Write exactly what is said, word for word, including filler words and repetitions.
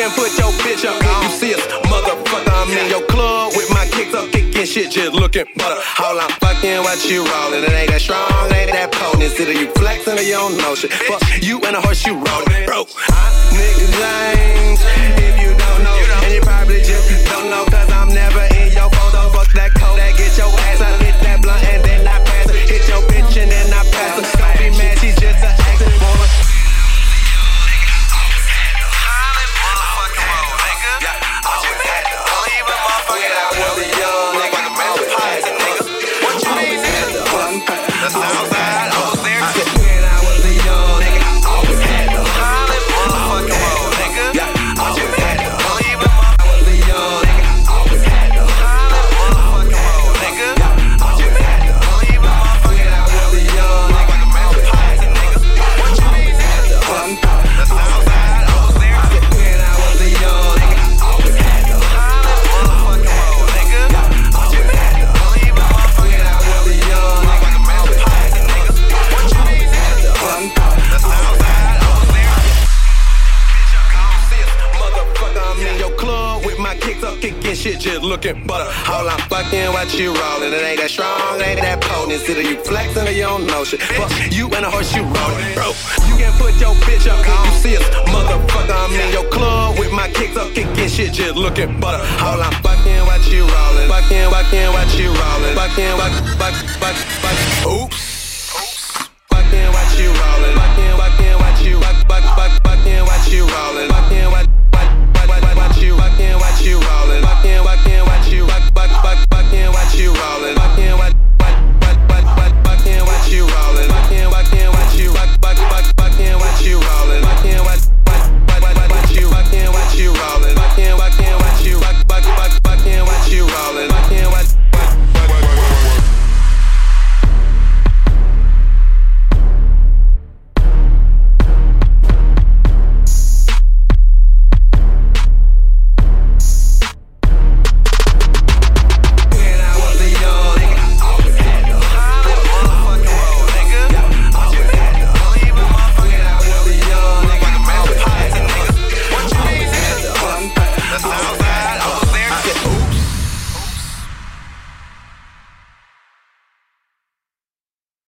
can put your bitch up when you see us, motherfucker. I'm in your club with my kicks up, kicking shit, just looking butter. All I'm fucking what you rollin'. It ain't that strong, ain't that potent. Is it you flexin' or you don't know shit? Fuck you and a horse you rollin', bro. I niggas lames, if you don't know, and you probably just don't know, cause I'm never in your photo. Fuck that code, that get your ass up, hit that blunt and then I pass it. Hit your bitch and then I pass it. Don't be mad, she's just an actor. Shit just looking butter. All I'm fucking what you rollin'. It ain't that strong, ain't that potent. Is it you flexin' or you don't know shit? Fuck you and a horse you rollin', bro. You can put your bitch up when you see us, motherfucker. I'm in your club with my kicks up, kicking shit just looking butter. All I'm fucking what you rollin'. Fucking, fucking what you rollin'. Fucking, fuck, fuck, fuck, fuck. Oops. Fucking what you rollin'. Fucking, fucking what you, fuck, fuck, fuck, fucking what you rollin'. Fucking